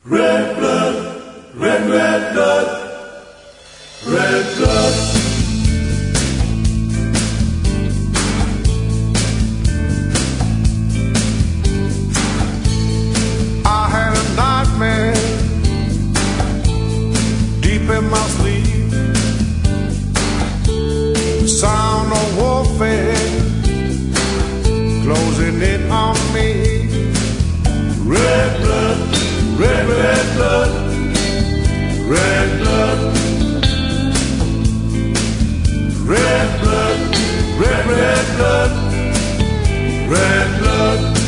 Red blood, red blood, red blood. I had a nightmare deep in my sleep. The sound of warfare closing in on me. Red blood, red blood, red blood, red blood, red blood, red blood.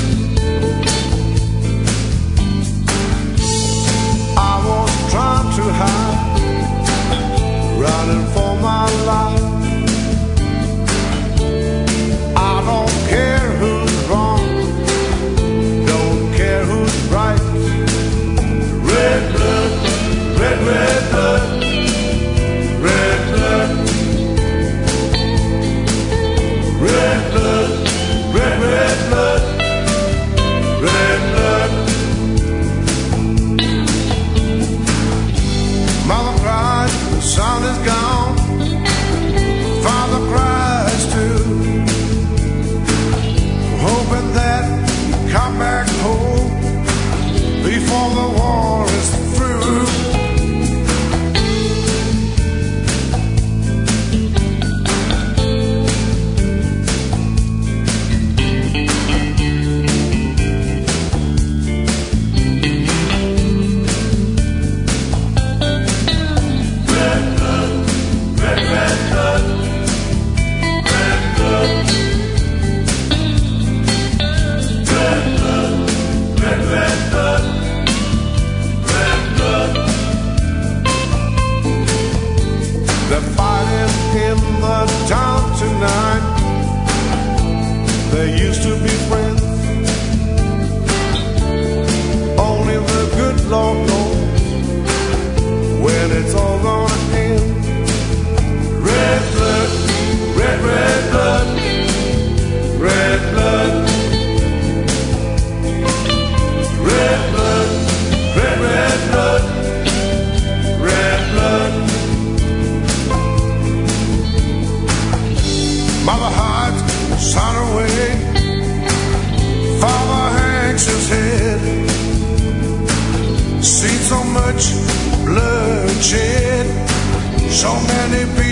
I was trying to hide, running for my life. I don't care who's wrong, don't care who's right. Red blood, red blood, red blood, red blood, red blood, red blood. Mother cries, the son is gone. Father cries too, hoping that he'll come back home before the war is through. They're fighting in the town tonight. They used to be friends. Only the good Lord knows when it's all gonna end. Red blood, red blood, red blood, red blood, red blood, red blood. Mother hides son away, father hangs his head. Seen so much bloodshed, so many people